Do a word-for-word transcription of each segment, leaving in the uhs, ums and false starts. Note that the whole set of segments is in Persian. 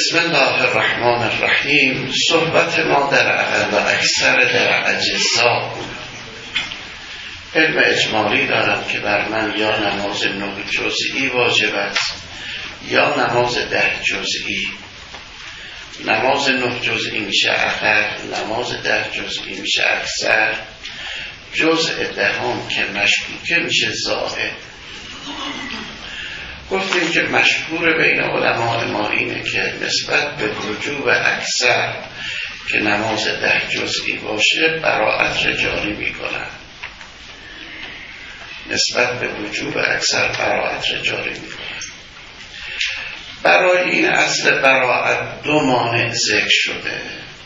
بسم الله الرحمن الرحیم. صحبت ما در اقل و اکثر در اجزا علم اجمالی دارم که بر من یا نماز نه جزئی واجب است یا نماز ده جزئی. نماز نه جزئی میشه اقل، نماز ده جزئی میشه اکثر، جزء دهم که مشکوکه میشه زائد. گفتیم که مشهور بین علماء ما اینه که نسبت به وجوب اکثر که نماز ده جزئی باشه براءت را جاری میکنن. نسبت به وجوب اکثر براءت را جاری میکنن. برای این اصل براءت دو مانع ذکر شده،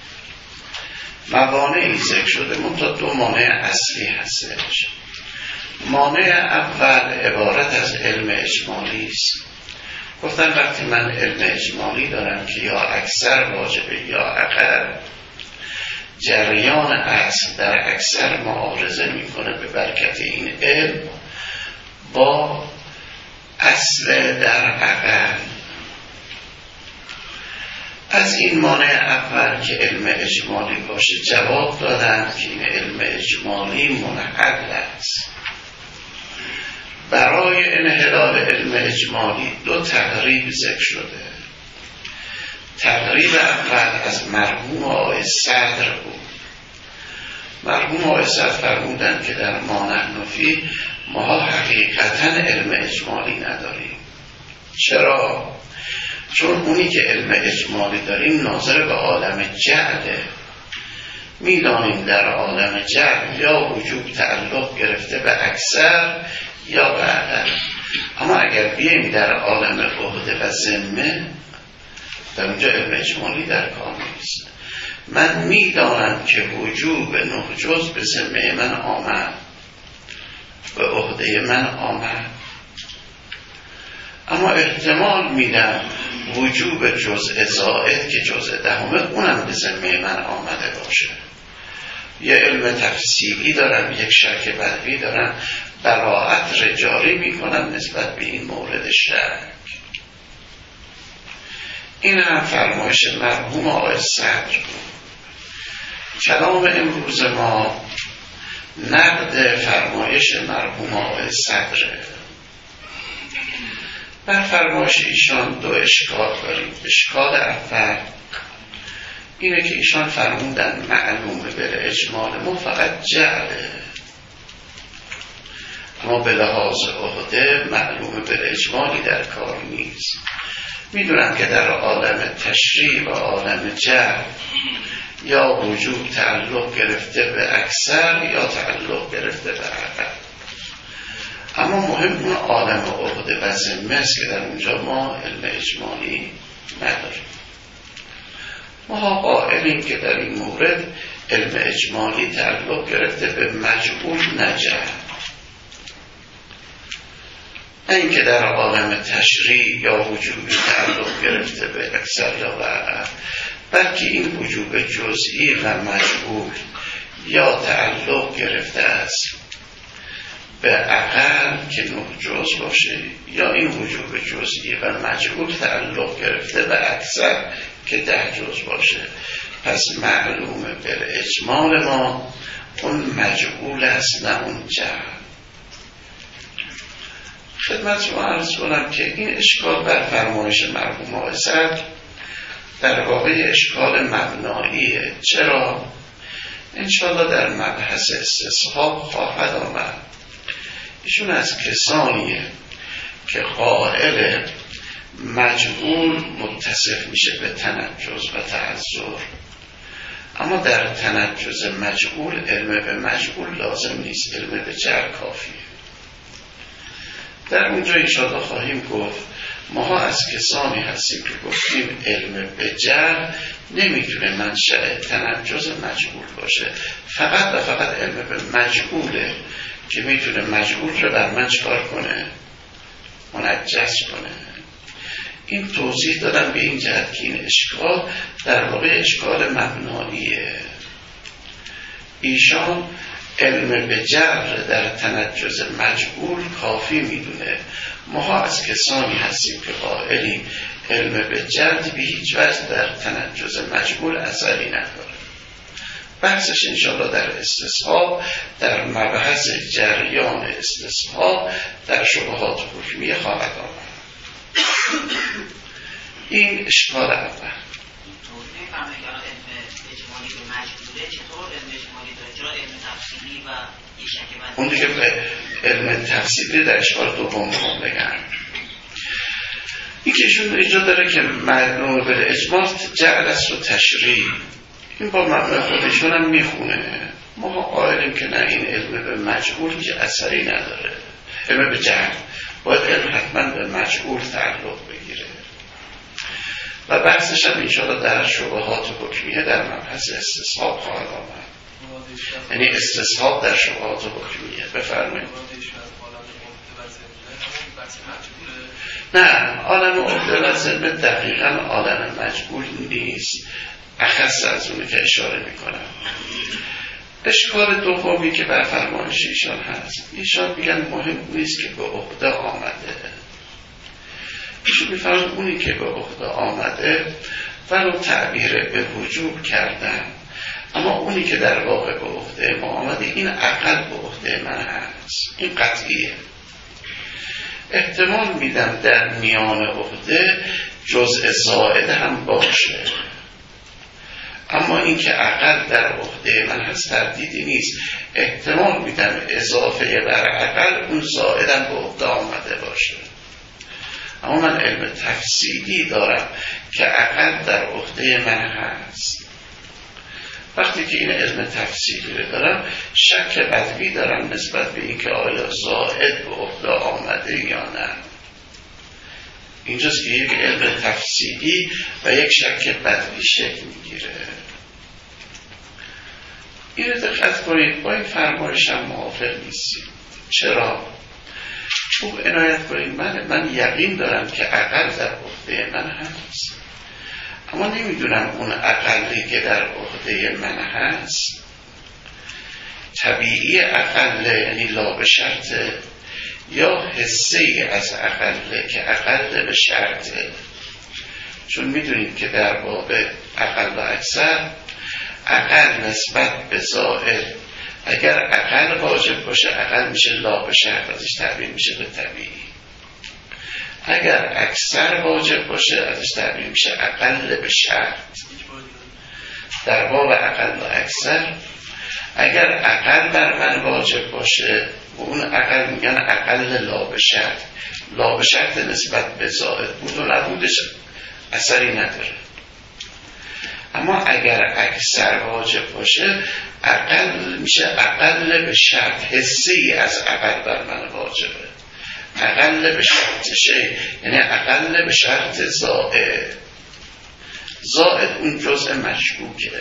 موانعی ذکر شده، منتها دو مانع اصلی هستش. مانع اول عبارت از علم اجمالی است. گفتن وقتی من علم اجمالی دارم که یا اکثر واجبه یا اقل، جریان اصل در اکثر معارضه میکنه به برکت این علم با اصل در اقل. از این مانع اول که علم اجمالی باشه جواب دادند که این علم اجمالی منحل است. برای انحلال علم اجمالی دو تقریب ذکر شده. تقریب اول از مرحوم آقای صدر بود. مرحوم آقای صدر فرمودند که در ما نحن فیه ما حقیقتا علم اجمالی نداریم. چرا؟ چون اونی که علم اجمالی داریم ناظر به عالم جعله. میدانیم در عالم جعل یا وجوب تعلق گرفته به اکثر یا به اقل. اما اگر بیاییم در عالم عهده و ذمه، در اونجا علم اجمالی در کار نیست. من میدانم که وجوب نه جز به ذمه من آمد، به عهده من آمد، اما احتمال میدم وجوب جزء زائد که جزء دهمه اونم به ذمه من آمده باشه. یه علم تفصیلی دارم، یک شک بدوی دارم، براءت را جاری میکنم نسبت به این مورد شک. این هم فرمایش مرحوم آقای صدر بود. کلام امروز ما نقد فرمایش مرحوم آقای صدره. بر فرمایش ایشان دو اشکال داریم. اشکال اول اینه که ایشان فرمودن معلومه به اجمال ما فقط جعله، اما به لحاظ عهده معلومه به اجمالی در کار نیست. میدونم که در عالم تشریع و عالم جعل یا وجوب تعلق گرفته به اکثر یا تعلق گرفته به اقل، اما مهم اون عالم عهده و ذمه است که در اونجا ما علم اجمالی نداریم. ما قائلیم که در این مورد علم اجمالی تعلق گرفته به مجهول نجعل، نه اینکه در عالم تشریع یا وجوبی تعلق گرفته به اکثر یا به اقل، بلکه این وجوب جزئی و مجهول یا تعلق گرفته است به اقل که نه جز باشه، یا این وجوب جزئی و مجهول تعلق گرفته به اکثر که ده جز باشه. پس معلومه به اجمال ما اون مجهول است نه اون جعل. خدمت شما عرض کنم که این اشکال بر فرمایش مرحوم آقای صدر در واقع اشکال مبناییه. چرا؟ انشاءالله در مبحث استصحاب خواهد آمد. ایشون از کسانیه که قائل مجهول متصف میشه به تنجز و تعذر، اما در تنجز مجهول علم به مجهول لازم نیست، علم به جعل کافیه. در اونجا انشاءالله خواهیم گفت ما از کسانی هستیم که گفتیم علم به جعل نمیتونه منشأ تنجز مجهول باشه، فقط و فقط علم به مجهوله که میتونه مجهول رو در من چکار کنه؟ منجس کنه. این توضیح دادم به این جهت که این اشکال در واقع اشکال مبناییه. ایشان علم به جعل در تنجز مجهول کافی میدونه. ما از کسانی هستیم که قائلیم علم به جد به هیچ وجه در تنجز مجهول اثری نداره. بحثش انشاءالله در استصحاب، در مبحث جریان استصحاب در شبهات حکمیه خواهد آمد. این اشکال اول. اون دیگه علم تفصیلی در اشکال دوم میخوام بگم. این که ایشون اینجا داره که معلوم به اجماع جعل است و تشریع، این با معنی خودشون هم میخونه. ما قائلیم که نه، این علم به مجهول هیچ اثری نداره. علم به جعل باید علم حتما به مجهول تعلق بگیره و بحثش هم انشاءالله در شبهات حکمیه در مبحث استصحاب خواهد آمد. یعنی استصحاب در شبهات حکمیه. بفرمایید. نه، عالم عقده و ذمه دقیقا عالم مجهول نیست، اخص از اونه که اشاره میکنم. اشکال دومی که بر فرمایش ایشان هست، ایشان میگن مهم نیست که به عقده آمده. ایشون میفرمایند اونی که به عقده آمده ولو تعبیر به وجوب کردن، اما اونی که در واقع به عقده ما آمده این اقل به عقده من هست. این قطعیه. احتمال میدم در میان عقده جزء زائد هم باشه، اما این که اقل در عقده من هست تردیدی نیست. احتمال میدم اضافه بر اقل اون زائد هم به عقده آمده باشه. اما من علم تفصیلی دارم که اقل در عقده من هست. وقتی که این علم تفصیلی رو دارم، شک بدوی دارم نسبت به اینکه آیا زائد به عقده آمده یا نه. اینجاست که یک علم تفصیلی و یک شک بدوی شکل میگیره. این رو دقت کنید، با این فرمایش هم موافق نیستیم. چرا؟ خوب عنایت کنید. من, من یقین دارم که اقل در عقده من هست، اما نمیدونم اون اقلی که در عقده من هست طبیعی اقله، یعنی لا به شرطه، یا حسی از اقله که اقل به شرطه. چون میدونید که در باب اقل و اکثر، اقل نسبت به زائد اگر اقل واجب باشه اقل میشه لا به شرط، ازش تعبیر میشه به طبیعی. اگر اکثر واجب باشه ازش تعبیر میشه اقل به شرط. در باب اقل و اکثر اگر اقل بر من واجب باشه و اون اقل میگن اقل لا به شرط. لا به شرط نسبت به زائد بود و نبودش اثری نداره. اما اگر اکثر واجب باشه اقل میشه اقل به شرط، حسی از اقل بر من واجبه. اقل به شرط شی یعنی اقل به شرط زائد. زائد اون جزء مشکوکه.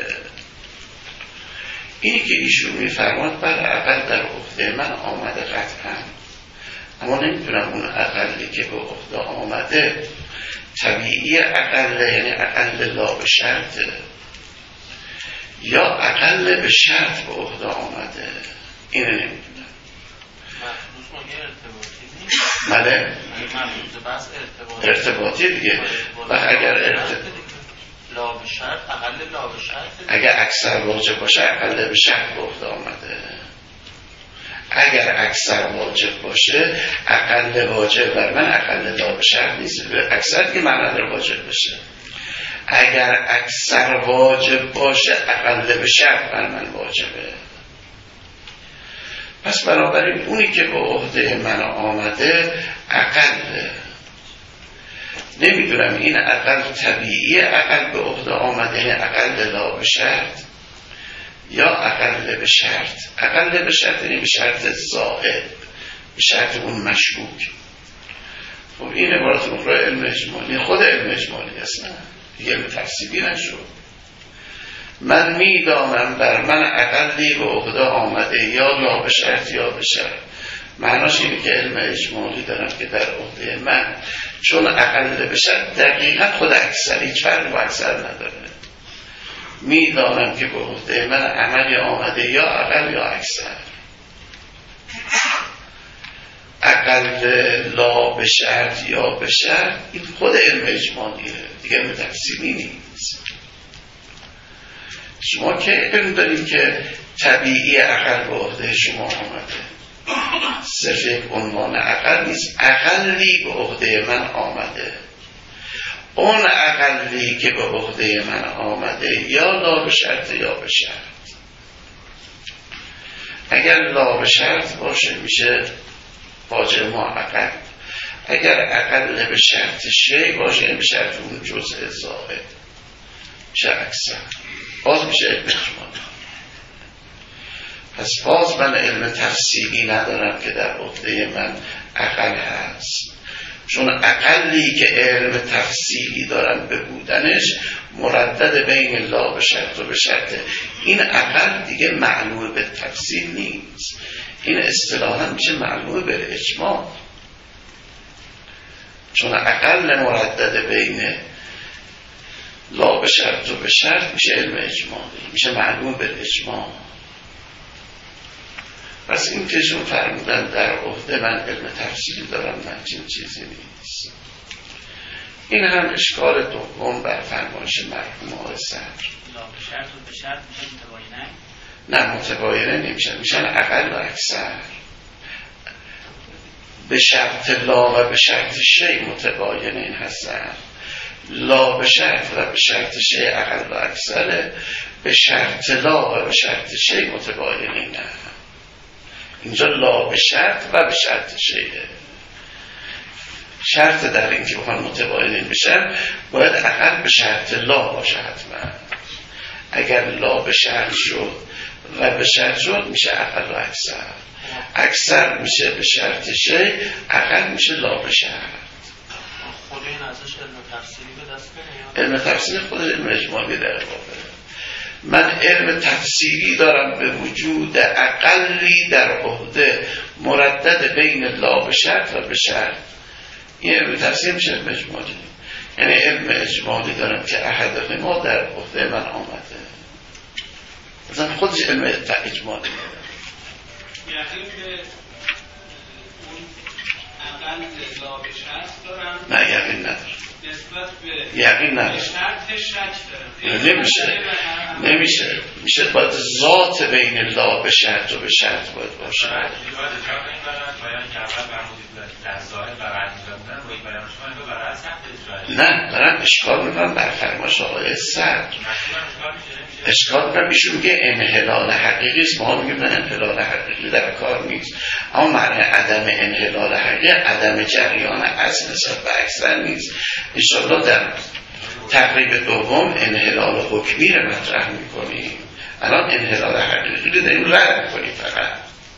اینی که ایشون میفرماد بر اقل در عقده من آمده قطعا، اما نمیتونم اون اقلی که به عقده آمده طبیعی اقله، یعنی اقل لا به شرط، یا اقل به شرط به عقده آمده. اینه نمیدونم. بله ارتباطی دیگه. و اگر ارتباطی لا به شرط، اقل لا به شرط، اگر اکثر واجب باشه اقل به شرط به عقده آمده. اگر اکثر واجب باشه اقل واجب بر من اقل لا به شرط نیست. اکثر دیگه معنی داره واجب بشه. اگر اکثر واجب باشه اقل به شرط بر من واجبه. پس بنابراین اونی که به عهده من آمده اقل. نمیدونم این اقل طبیعی اقل به عهده آمده یعنی اقل لا به شرط یا اقل به شرط. اقل به شرط یعنی به شرط زائد، به شرط اون مشکوک. خب این عبارت مقرأ علم اجمالی، خود علم اجمالی است، نه دیگه علم تفصیلی نشد. من میدانم بر من اقلی به عهده آمده یا لا به شرط یا به شرط. معناش اینه که علم اجمالی دارم که در عهده من چون اقل به شرط دقیقا خود اکثر، هیچ فرق با اکثر نداره. میدانم که به عهده من عملی آمده یا اقل یا اکثر. اقل لا به شرط یا به شرط، این خود علم اجمالیه دیگه، علم تفصیلی نیست. شما که علم داریم که طبیعی اقل به عهده شما آمده، صرف یک عنوان اقل نیست، اقلی به عهده من آمده. اون اقلی که به عهده من آمده یا لا به شرط یا به شرط. اگر لا به شرط باشه میشه واجه ما اقل، اگر اقل به شرط شی باشه به شرط اون جزء زائد میشه اکثر، باز میشه علم اجمالی. پس باز من علم تفصیلی ندارم که در عهده من اقل هست، چون اقلی که علم تفصیلی دارم به بودنش مردد بین لا به شرط و به شرطه. این اقل دیگه معلوم به تفصیل نیست، این اصطلاحاً میشه معلوم به اجمال، چون اقل مردد بین لا به شرط و به شرط میشه علم اجمالی، میشه معلوم به اجمال. پس این که شون فرمودن در عهده من علم تفصیلی دارم، من چین چیزی نیست. این هم اشکال دوم بر فرمایش مرحوم آقای صدر. لا به شرط و به شرط میشه متباینه؟ نه متباینه نمیشن، میشن اقل و اکثر. به شرط لا و به شرط شی متباینه این هستن، لا به شرط و به شرط شی اقل و اکثره، به شرط لا و به شرط شی متباینه نه. اینجا لا به شرط و به شرط شیه. شرط در این که بخوان متباینین بشن باید اقل به شرط لا باشه حتما. اگر لا به شرط شد و به شرط شد میشه اقل و اکثر، اکثر میشه به شرط شی، اقل میشه لا به شرط. خود این ازش علم تفصیلی به دست کنه؟ علم تفصیلی خود علم اجمالی در واقع. من علم تفصیلی دارم به وجود اقلی در عهده مردد بین لا به شرط و به شرط، این علم تفصیلی میشه علم اجمالی. یعنی علم اجمالی دارم که احد ما در عهده من آمده، مثلا خودش علم اجمالی دارم. یقین که اون اقل لا به شرط دارم؟ نه یقین ندارم، نسبت به یقین ندارم، شرطش شک دارم. نمیشه نمیشه میشه باید ذات بین لا به شرط و به شرط باید باشه. نه دارم اشکال میکنم بر فرمایش آقای صدر، اشکال میکنم ایشون میگه انحلال حقیقی است، ما میگیم نه انحلال حقیقی در کار نیست، اما معنی عدم انحلال حقیقی عدم جریان اصل نسبت به اکثر نیست. انشاءالله در تقریب دوم انحلال حکمی رو مطرح میکنیم، الان انحلال حقیقی رو داریم رد میکنیم. فقط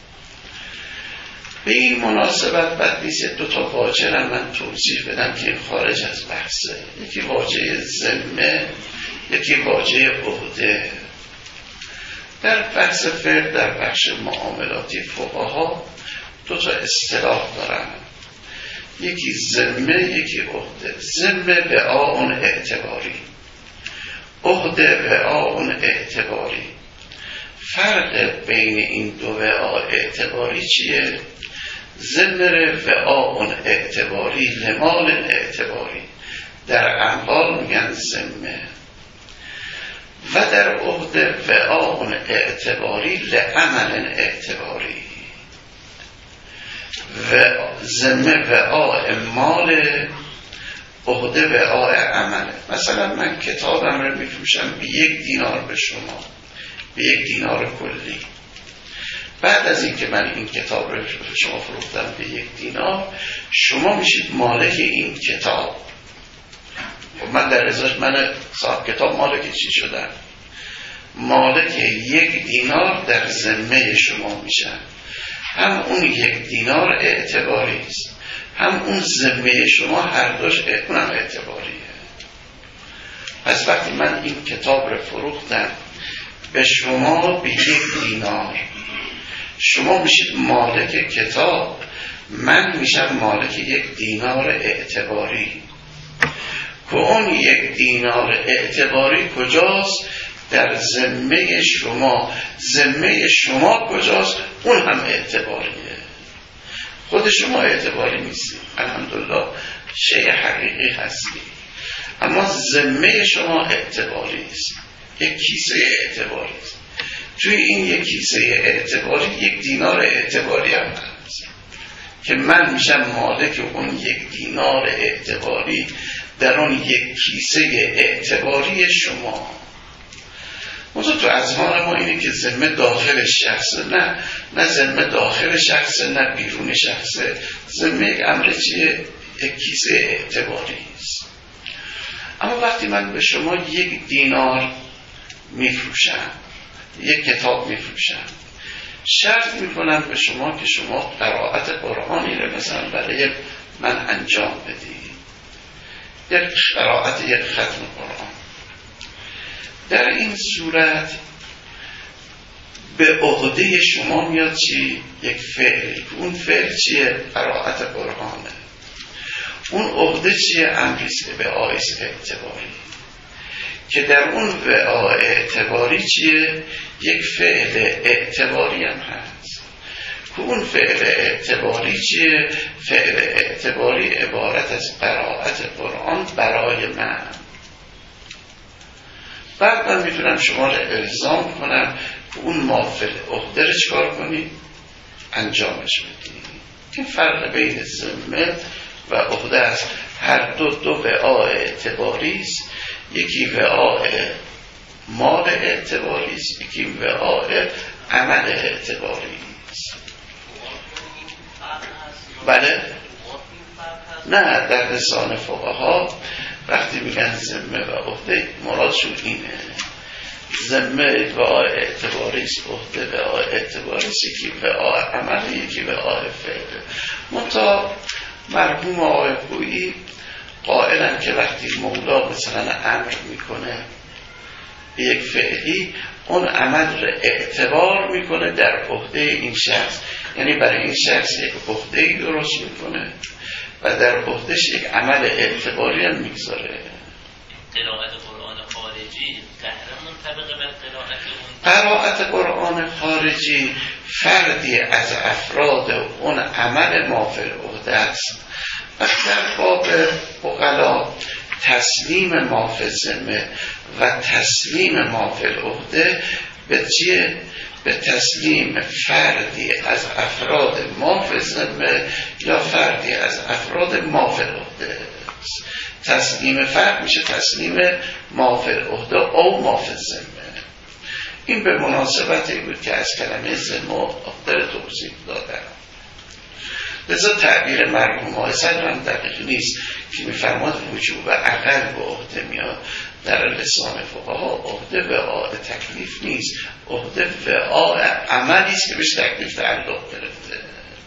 به این مناسبت بد نیست دو تا واژه رو من توضیح بدم که این خارج از بحثه. یکی واژه ذمه، یکی واژه عهده. در بحث فقه در بخش معاملاتی فقها دو تا اصطلاح دارن، یکی ذمه یکی عهده. ذمه وعاء اعتباری، عهده وعاء اعتباری. فرق بین این دو وعاء اعتباری چیه؟ ذمه وعاء اعتباری لمال اعتباری، در اموال میگن ذمه، و در عهده وعاء اعتباری لعمل اعتباری. و ذمه وعاء مال، عهده وعاء عمله. مثلا من کتابم رو میفروشم به یک دینار به شما، به یک دینار کلی. بعد از اینکه من این کتاب رو به شما فروختم به یک دینار، شما میشید مالک این کتاب. و من در ازاش من صاحب کتاب مالک چی شدم؟ مالک یک دینار در ذمه شما میشن. هم اون یک دینار اعتباری است، هم اون ذمه شما هر دوش اونم اعتباریه. پس وقتی من این کتاب رو فروختم به شما به یک دینار، شما میشید مالک کتاب، من میشم مالک یک دینار اعتباری. که اون یک دینار اعتباری کجاست؟ در ذمه شما. ذمه شما کجاست؟ اون هم اعتباریه. خود شما اعتباری نیستید، الحمدلله شیء حقیقی هستی، اما ذمه شما اعتباری است، یک کیسه اعتباری است. توی این یک کیسه اعتباری یک دینار اعتباری هم هست که من میشم مالک اون یک دینار اعتباری در اون یک کیسه اعتباری شما. موضوع تو اذهان ما اینه که ذمه داخل شخصه، نه نه ذمه داخل شخصه نه بیرون شخصه. ذمه یک امر چیه؟ یک کیسه اعتباری است. اما وقتی من به شما یک دینار میفروشم، یک کتاب میفروشم، شرط میکنم به شما که شما قرائت قرآنی رو مثلا برای من انجام بدید، یک قرائت یک ختم قرآن. در این صورت به عهده شما میاد چی؟ یک فعلی. اون فعل چیه؟ قرائت قرآنه. اون عهده چیه؟ امریست به آیس اعتباری که در اون وعاء اعتباری چیه؟ یک فعل اعتباری هم هست که اون فعل اعتباری چیه؟ فعل اعتباری عبارت از قرائت قرآن برای من. بعد من میتونم شما رو الزام کنم که اون مافل عهده رو چکار کنی؟ انجامش بدی. این فرق بین ذمه و عهده است. هر دو دو وعاء اعتباری است، یکی وعاء مال اعتباری است، یکی وعاء عمل اعتباری است. بله؟ نه، در لسان فقها وقتی میگن ذمه و عهده مرادشون اینه. ذمه وعاء اعتباری است، عهده وعاء اعتباری است، یکی وعاء عمل، یکی وعاء فعل. منتها مرحوم آقای خویی قائلن که وقتی مولا مثلا امر میکنه به یک فعلی، اون عمل رو اعتبار میکنه در عهده این شخص، یعنی برای این شخص یک عهده‌ای درست میکنه و در عهدهش یک عمل اعتباری هم میگذاره. قرائت قرآن خارجی قهر منطبق به قرائت قرائت قرآن خارجی فردی از افراد اون عمل مافل عهده است و در باب عقلا تسلیم مافل ذمه و تسلیم مافل عهده به چیه؟ به تسلیم فردی از افراد مافل ذمه یا فردی از افراد مافل عهده. تسلیم فرد میشه تسلیم مافل عهده او مافل ذمه. این به مناسبتی بود که از کلمه ذمه و عهده توضیح دادم. لذا تعبیر مرحوم آقای صدر هم دقیق نیست که میفرماد وجوب عقل به عهده میاد. در لسان فقها عهده وعاء تکلیف نیست، عهده وعاء عملی است که بهش تکلیف تعلق گرفته.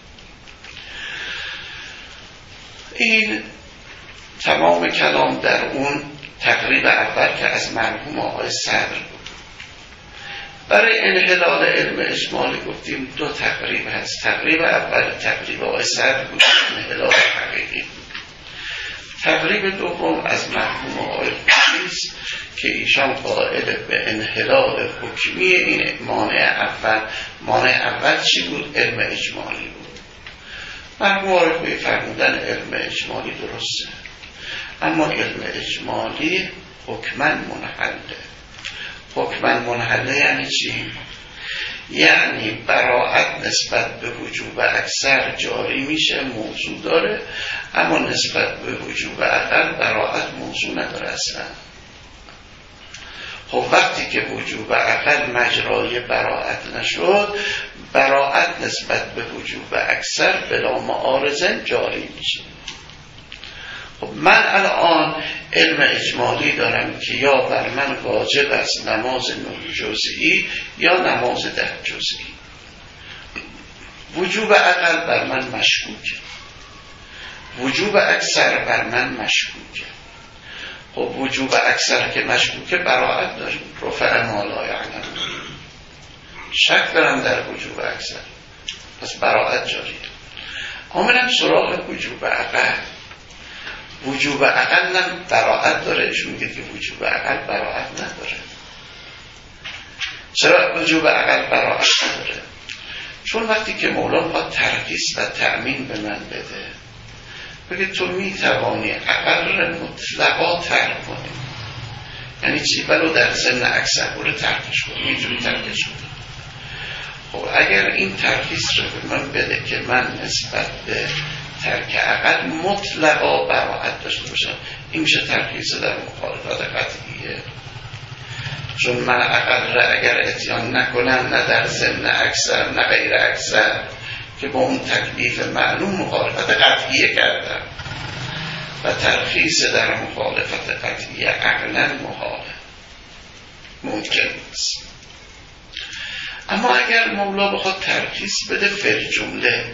این تمام کلام در اون تقریب اول که از مرحوم آقای صدر بود. برای انحلال علم اجمالی گفتیم دو تقریب هست. تقریب اول تقریب آقای صدر بود، انحلال حقیقی بود. تقریب دوم از مرحوم آقای خویی است که ایشان قائل به انحلال حکمی این مانع اول. مانع اول چی بود؟ علم اجمالی بود. مرحوم آقای خویی فرمودن علم اجمالی درسته، اما علم اجمالی حکماً منحله. حکماً منحله یعنی چی؟ یعنی براءت نسبت به وجوب اکثر جاری میشه، موضوع داره، اما نسبت به وجوب اقل براءت موضوع نداره اصلا. خب وقتی که وجوب اقل مجرای براءت نشد، براءت نسبت به وجوب اکثر بلا معارضه جاری میشه. خب من الان علم اجمالی دارم که یا بر من واجب است نماز نه جزئی یا نماز ده جزئی. وجوب اقل بر من مشکوکه، وجوب اکثر بر من مشکوکه. خب وجوب اکثر که مشکوکه براءت داریم، رفع ما لا یعلمون. شک دارم در وجوب اکثر، پس براءت جاریه. آمدم سراغ وجوب اقل. وجوب اقل هم براءت داره. ایشون میگه که وجوب اقل براءت نداره. چرا وجوب اقل براءت نداره؟ چون وقتی که مولا باید ترخیص و تأمین به من بده، بگه تو میتوانی عقل مطلقا ترک کنی. یعنی چی؟ ولو در ضمن اکثر بوره ترکش کنی، میتونی ترکش کنی. خب اگر این ترخیص رو به من بده که من نسبت به ترک عقل مطلقا براحت داشته باشم، این میشه ترخیص در مخالفت قطعیه. چون من عقل را اگر اتیان نکنم، نه در ضمن اکثر نه غیر اکثر، که با اون تکلیف معلوم مخالفت قطعیه کردم و ترخیص در مخالفت قطعیه عقلا محاله، ممکن نیست. اما اگر مولا بخواد ترخیص بده فی جمله،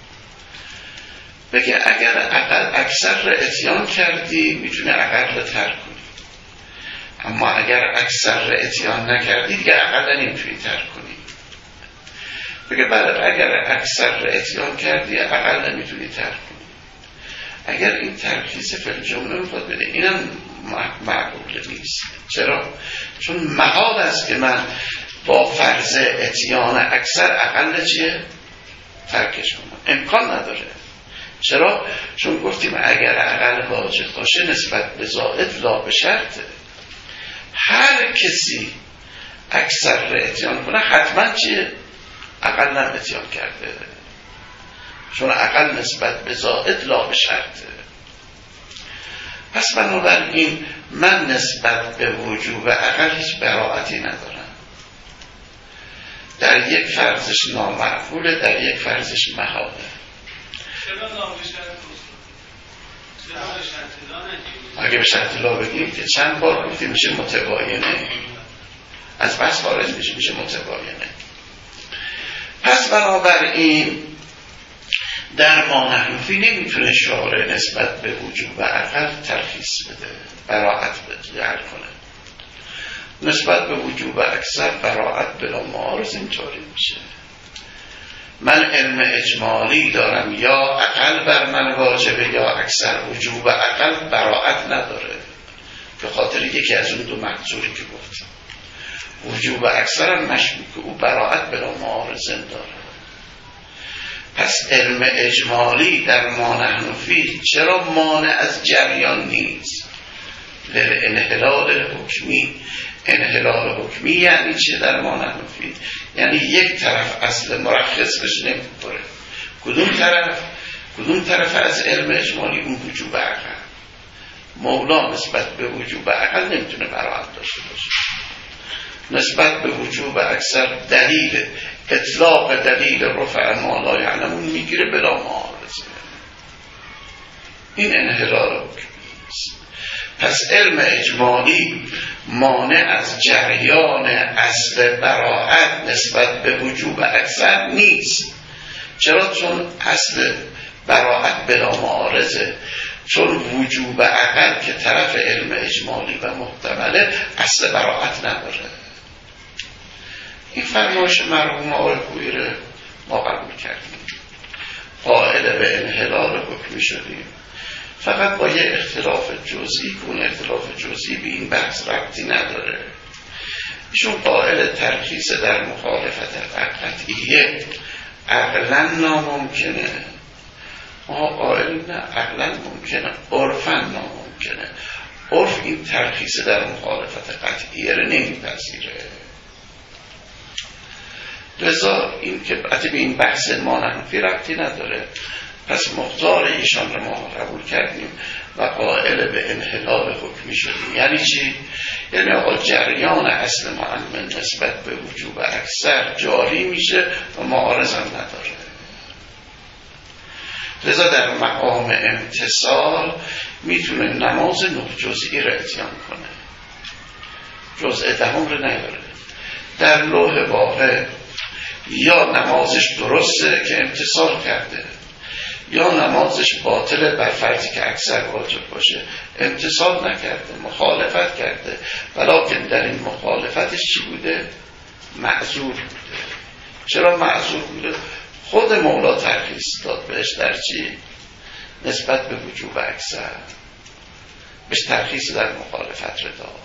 بگه اگر عقل اکثر را اتیان کردی میتونه عقل را ترک کنی، اما اگر اکثر را اتیان نکردی دیگه عقل را نمیتونی ترک کنی. بگه بله اگر اکثر را اتیان کردی عقل را نمیتونی ترک کنی. اگر این ترخیص فی جمله میخواد بده، اینم معقول نیست. چرا؟ چون محال است که من با فرض اتیان اکثر عقل چیه؟ ترکش کنم، امکان نداره. چرا؟ چون گفتیم اگر عقل واجب باشه نسبت به زائد لا به شرطه. هر کسی اکثر را اتیان کنه حتما چیه؟ عقل نم اتیان کرده، چون عقل نسبت به زائد لا به شرطه. پس بنابراین من نسبت به وجوب عقل هیچ براعتی ندارم. در یک فرضش نامعقوله، در یک فرضش محاله. چرا لا به شرط؟ چرا به شرط لا نگیم؟ اگه به شرط لا بگیم که چند بار گفتیم میشه متباینه، از بس خارج میشه میشه متباینه. پس بنابراین در ما نحنفی نمیتونه شارع نسبت به وجوب عقل ترخیص بده، براعت بده کنه. نسبت به وجوب اکثر براعت بلا معارض اینطوری میشه. من علم اجمالی دارم، یا عقل بر من واجبه یا اکثر. وجوب عقل براعت نداره به خاطر یکی از اون دو محظوری که گفتم. وجوب اکثر هم مشکوک، او براعت بلا معارض داره. پس علم اجمالی در ما نحنفی چرا مانع از جریان نیست؟ للانحلال حکمی. انحلال حکمی یعنی چه در ما نحنفی؟ یعنی یک طرف اصل مرخص بهش نمیخوره. کدوم طرف؟ کدوم طرف از علم اجمالی؟ اون وجوب عقل. مولا نسبت به وجوب عقل نمیتونه براعت داشته باشه. نسبت به وجوب اکثر دلیل اطلاق دلیل رفع ما لا یعلمون میگیره بلا معارضه. این انحلال حکمی است. پس علم اجمالی مانع از جریان اصل براعت نسبت به وجوب اکثر نیست. چرا؟ چون اصل براعت بلا معارضه. چون وجوب عقل که طرف علم اجمالی و محتمله اصل براعت نداره. این فرمایش مرحوم آقای کویره ما قبول کردیم، قائل به انحلال حکمی شدیم، فقط با یه اختلاف جزئی که اون اختلاف جزئی به این بحث ربطی نداره. ایشون قائل ترخیص در مخالفت قطعیه عقلا ناممکنه، ما قائل نه عقلا ممکنه، عرفا ناممکنه. عرف این ترخیص در مخالفت قطعیه رو نمیپذیره. لذا این که حتی به این بحث ما نحنفی ربطی نداره. پس مختار ایشان رو ما قبول کردیم و قائل به انحلال حکمی شدیم. یعنی چی؟ یعنی آقا جریان اصل معلم نسبت به وجوب اکثر جاری میشه و معارض هم نداره. لذا در مقام امتصال میتونه نماز نه جزئی را اتیان کنه، جزء دهم رو نیاره. در لوح واقع یا نمازش درسته که امتصال کرده، یا نمازش باطله بر فرضی که اکثر واجب باشه، امتصال نکرده، مخالفت کرده. ولیکن در این مخالفتش چی بوده؟ معذور بوده. چرا معذور بوده؟ خود مولا ترخیص داد بهش در چی؟ نسبت به وجوب اکثر بهش ترخیص در مخالفت رو داد.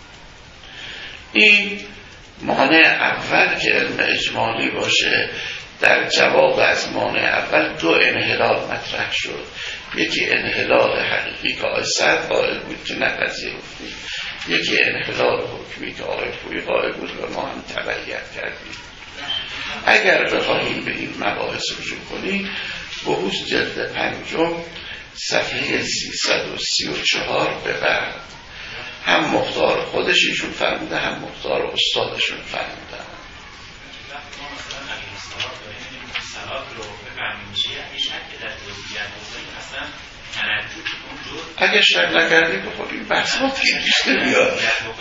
این مانع اول که علم اجمالی باشه در جواب از مانع اول دو انحلال مطرح شد. یکی انحلال حقیقی که آقای سعد قائل بود که نپذیرفتیم، یکی انحلال حکمی که آقای پویی قائل بود و ما هم تبعیت کردیم. اگر بخواهیم به این مباحث رجوع کنیم، بحوث جلد پنجم صفحه سیصد و سی و چهار به بعد هم مختار خودشیشون فرموده هم مختار استادشون فرموده. اگه شک نکردیم بخوریم بحث ما پیش نمیاد.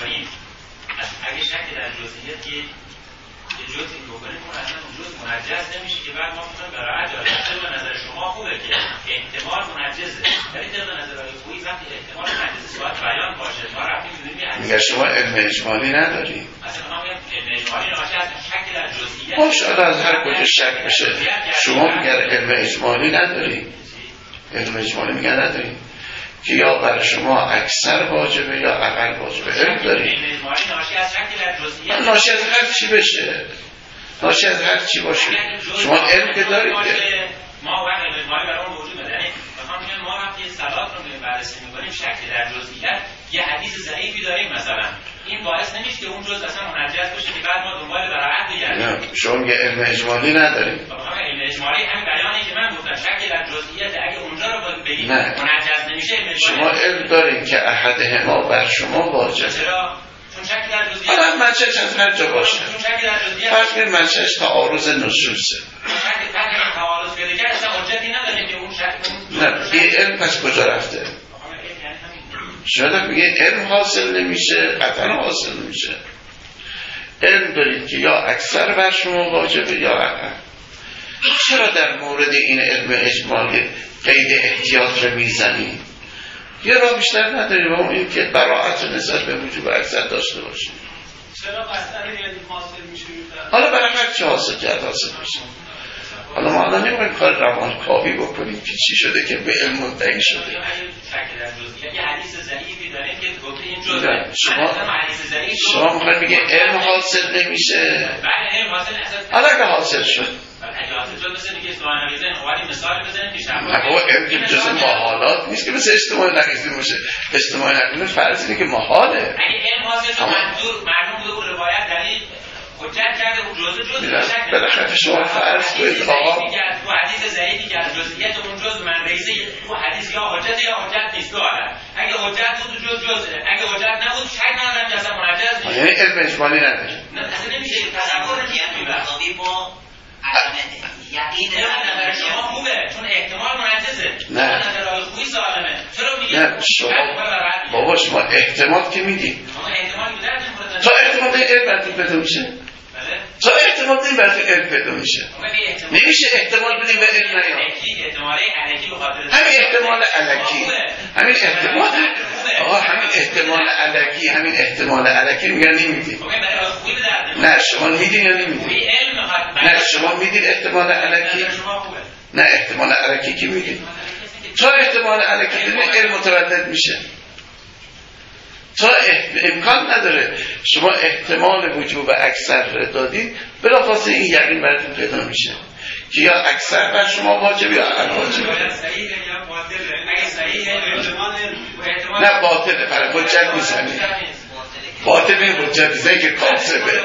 اگه شک در جزئیات یه جزئی بکنیم اون اصلا اون جزء منجز نمیشه که بعد ما میتونیم برای عجال طبق نظر شما خوبه که احتمال منجزه، ولی طبق نظر آقای پویی وقتی احتمال منجزه باید بیان باشه. ما رفتیم می‌بینیم میگه شما علم اجمالی نداریم. اصلا ما میگم علم اجمالی ناشی از شک در جزئیات باشه، از هر کجا شک بشه. شما میگن علم اجمالی نداریم. علم اجمالی میگن نداریم که یا بر شما اکثر واجبه یا اقل واجبه. علم داریم. علم اجمالی ناشی از شک در جزئیات، ناشی از هر چی بشه، ناشی از هر چی باشه. شما علم که دارید. ما واقعا علم اجمالی برای اون وجود داره. یعنی میخوام بگم ما وقتی صلات رو می‌بینیم بررسی می‌کنیم شک در جزئیات یه حدیث ضعیفی داریم مثلا، این باعث نمیشه که اون جزء اصلا منجز بشه که بعد ما دنبال براعت بگردیم. شما میگه علم اجمالی نداریم. واقعا علم اجمالی همین بیانی که من گفتم شک در جزئیات اگه اونجا رو بگیم منجز نمیشه علم اجمالی. شما علم دارین که احدهما بر شما واجبه. چرا؟ چون شک در جزئیات حالا منشأش از هر جا باشه. چون شک در جزئیات فرض کنید منشأش تعارض نصوصه. شک در تعارض پیدا کرد اصلا حجتی نداره که اون شک نه این علم پس کجا رفته؟ شاید میگه علم حاصل نمیشه، قطعا حاصل نمیشه. علم دارید که یا اکثر بر شما واجبه یا اقل. چرا در مورد این علم اجمالی قید احتیاط رو میزنیم؟ یه راه بیشتر نداریم و اون این که براعت نسبت به وجوب اکثر داشته باشیم. چرا قطعا علم حاصل میشه؟ حالا برای هر چی حاصل کرد حاصل میشه. حالا ما الان نمی‌خوایم کار روانکاوی بکنیم که چی شده که به علم منتهی شده. یه حدیث ضعیفی داریم که گفته این جزء شما شما می‌خواید بگید علم حاصل نمیشه. بله علم حاصل اساس. حالا که حاصل شد. اگه حاصل شد مثلا دیگه اجتماع نقیزه اولی مثال بزنیم که شما. نه علم که جزء محالات نیست که مثل اجتماع نقیزه باشه. اجتماع نقیزه فرض اینه که محاله. اگه علم حاصل شد منظور معلوم بود روایت دلیل حجت کرده اون جزء جزء شک بالاخره شما فرض کنید آقا تو حدیث ضعیفی که جزئیات اون جزء من رئیسه تو حدیث یا حجت یا حجت نیست تو حالا اگه حجت بود جزء جزء اگه حجت نبود شک ندارم که اصلا منجز نیست. یعنی علم اجمالی نداره. نه اصلا نمیشه تصور نمی‌کنم با یقین نظر شما خوبه چون احتمال منجزه. نه نظر خوبی سالمه. چرا میگی نه شما بابا شما احتمال که میدی شما احتمال میدید تا احتمال این علم براتون پیدا میشه. تا احتمال این براتون علم پیدا میشه. نمیشه احتمال بدیم به علم نیام. احتمال الکی به خاطر همین احتمال الکی همین احتمال آقا همین احتمال الکی همین احتمال الکی میگن نمیدید. نه شما میدین یا نمیدید؟ نه شما میدید احتمال الکی؟ نه احتمال الکی کی میدید؟ تا احتمال الکی بدین علم متولد میشه. تا امکان نداره شما احتمال وجوب اکثر دادید بلافاصله این یقین براتون پیدا میشه که یا اکثر بر شما واجب یا اقل واجب. نه باطله برای حجت نیست. باطل این حجت نیست که کاسبه.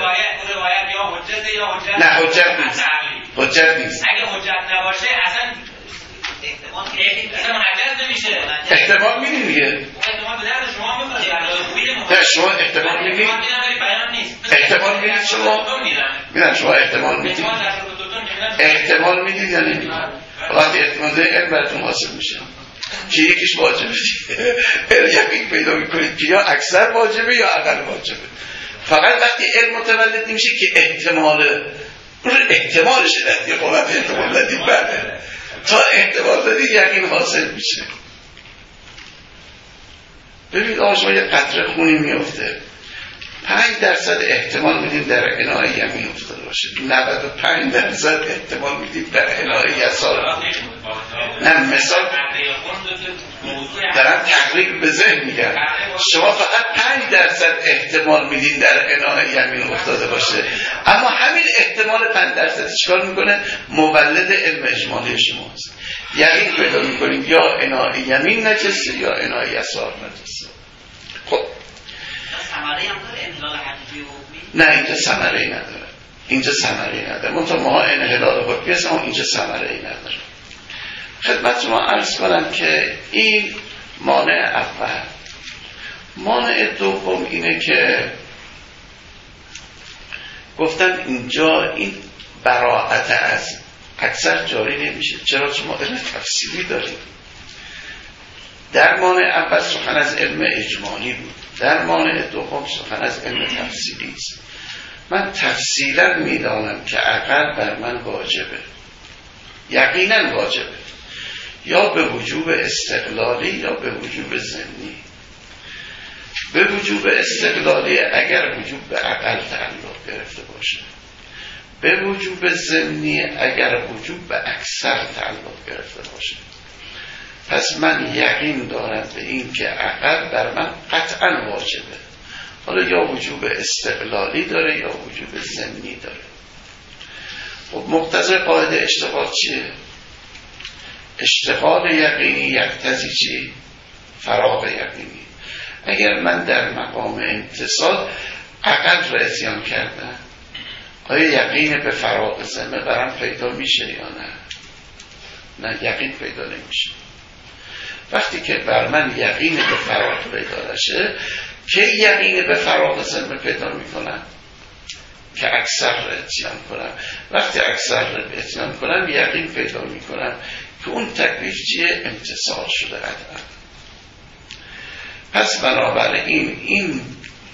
نه حجت نیست. حجت نیست. اگه حجت نباشه اصلا احتمال منجز نمیشه. احتمال میدین دیگه. احتمال به درد شما میخوره. نه شما احتمال میدین. احتمال میدید شما. میدن شما احتمال میدید. احتمال میدید یا نمیدید. وقتی احتمال دارید علم براتون حاصل میشه که یکیش واجبه دیگه. یقین پیدا میکنید که یا اکثر واجبه یا اقل واجبه. فقط وقتی علم متولد میشه که احتمال احتمالش دادی قوت احتمال دادی بله تا احتمال دادی یقین حاصل میشه. ببینید آقا شما یه قطره خونی میفته پنج درصد احتمال میدیم در عنای یمین افتاده باشه، نود و پنج درصد احتمال میدیم در عنای یسار. نه مثال دارم تقریب به ذهن میگم، شما فقط پنج درصد احتمال میدین در عنای یمین افتاده باشه، اما همین احتمال پنج درصد چیکار میکنه؟ مولد علم اجمالی شماست. یقین پیدا میکنیم یا عنای یمین نجسه یا عنای یسار نجسه. خب ثمره هم داره انحلال حقیقی و حکمی؟ نه اینجا ثمره ای نداره، اینجا ثمره ای نداره، منتها ما انحلال حکمی هست اما اینجا ثمره ای نداره. خدمت ما عرض کنم که این مانع اول. مانع دوم اینه که گفتن اینجا این براءت از اکثر جاری نمیشه. چرا؟ چون ما علم تفصیلی داریم. در مانع اول سخن از علم اجمالی بود، در مانع دوم سخن از علم تفصیلی است. من تفصیلا میدانم که عقل بر من واجبه، یقینا واجبه، یا به وجوب استقلالی یا به وجوب ضمنی. به وجوب استقلالی اگر وجوب به عقل تعلق گرفته باشه، به وجوب ضمنی اگر وجوب به اکثر تعلق گرفته باشه. پس من یقین دارم به این که عقل بر من قطعا واجبه، حالا یا وجوب استقلالی داره یا وجوب ضمنی داره. خب مقتضی قاعده اشتغال چیه؟ اشتغال یقینی یقتضی چی؟ فراغ یقینی. اگر من در مقام امتصال عقل را اتیان کردم، آیا یقین به فراغ ذمه برام پیدا میشه یا نه؟ نه، یقین پیدا نمیشه. وقتی که بر من یقین به فراغ پیدا نشه، که یقین به فراغ ذمه پیدا میکنم که اکثر را اتیان کنم. وقتی اکثر را اتیان کنم یقین پیدا میکنم که اون تکلیف چیه؟ امتصال شده قطعا. پس بنابراین این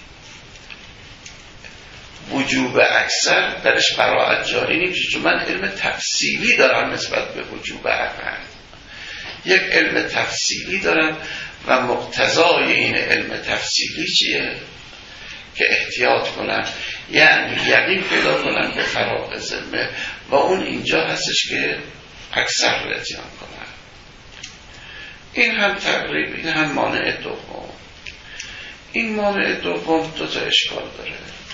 وجوب اکثر درش براءت جاری نمیشه، چون من علم تفصیلی دارم نسبت به وجوب عقل. یک علم تفصیلی دارم و مقتضای این علم تفصیلی چیه؟ که احتیاط کنم، یعنی یقین پیدا کنم به فراغ ذمه، و اون اینجا هستش که اکثر رو اتیان کنم. این هم تقریب، این هم مانع دوم. این مانع دوم دو تا اشکال داره.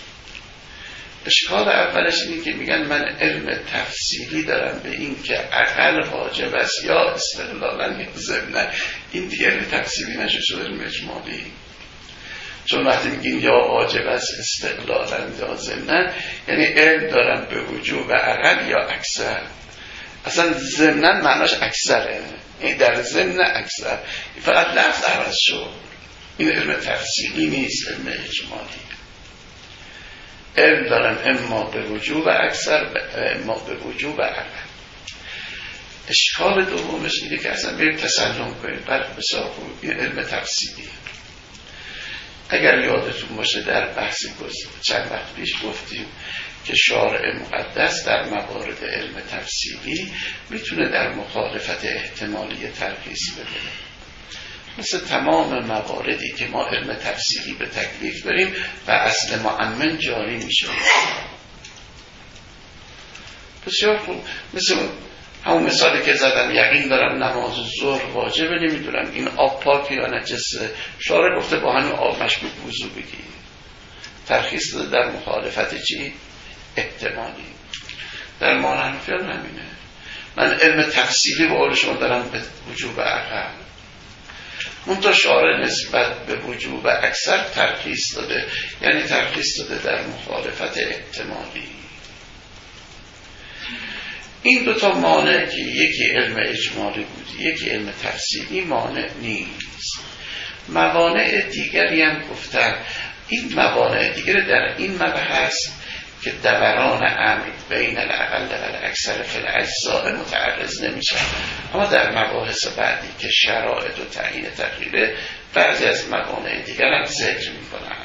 اشکال اولش اینه که میگن من علم تفصیلی دارم به این که عقل واجب است یا استقلالا یا ضمنا. این دیگه علم تفصیلی نشه، شده علم اجمالی. چون وقتی میگیم یا واجب است استقلالا یا ضمنا، یعنی علم دارم به وجوب عقل یا اکثر. اصلا ضمنا معناش اکثره، این در ضمن اکثر، این فقط لفظ عوض شد. این علم تفصیلی نیست، علم اجمالی. علم دارم اما به وجوب اکثر و اما به وجوب عقل. اشکال دومش اینه که اصلا بریم تسلم کنیم بر بسیار خوب، این علم تفصیلی. اگر یادتون باشه در بحثی چند وقت پیش گفتیم که شارع مقدس در موارد علم تفصیلی میتونه در مخالفت احتمالی ترخیص بده. مثل تمام مواردی که ما علم تفصیلی به تکلیف بریم و اصل مؤمن جاری میشه. بسیار خوب. مثل همون مثالی که زدم، یقین دارم نماز ظهر واجبه، نمیدونم این آب پاکی یا نجسه، شارع گفته با همین آب مشکوک وضو بگیر. ترخیص داده در مخالفت چی؟ احتمالی. در ما حنفیان همینه. من علم تفصیلی به قول شما دارم به وجوب عقل، منتها شارع نسبت به وجوب اکثر ترخیص داده، یعنی ترخیص داده در مخالفت احتمالی. این دوتا مانع که یکی علم اجمالی بود یکی علم تفصیلی مانع نیست. موانع دیگری هم گفتن. این موانع دیگر در این مبحث که دوران امر بین الاقل و الاکثر فی الاجزاء متعرض نمیشه، اما در مباحث بعدی که شرایط و تعیین تغییره بعضی از موانع دیگر هم ذکر میکنن.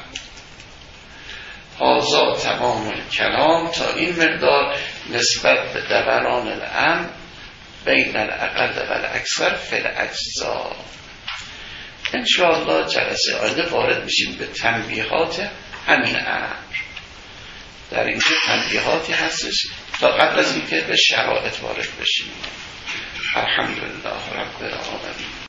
هذا تمام الکلام، تا این مقدار نسبت به دوران الامر بین الاقل و الاکثر فی الاجزاء. انشاءالله جلسه آینده وارد میشیم به تنبیهات همین امر. در اینجا تنبیهاتی هستش تا قبل از اینکه به شرایط وارد بشیم. الحمدلله رب العالمین.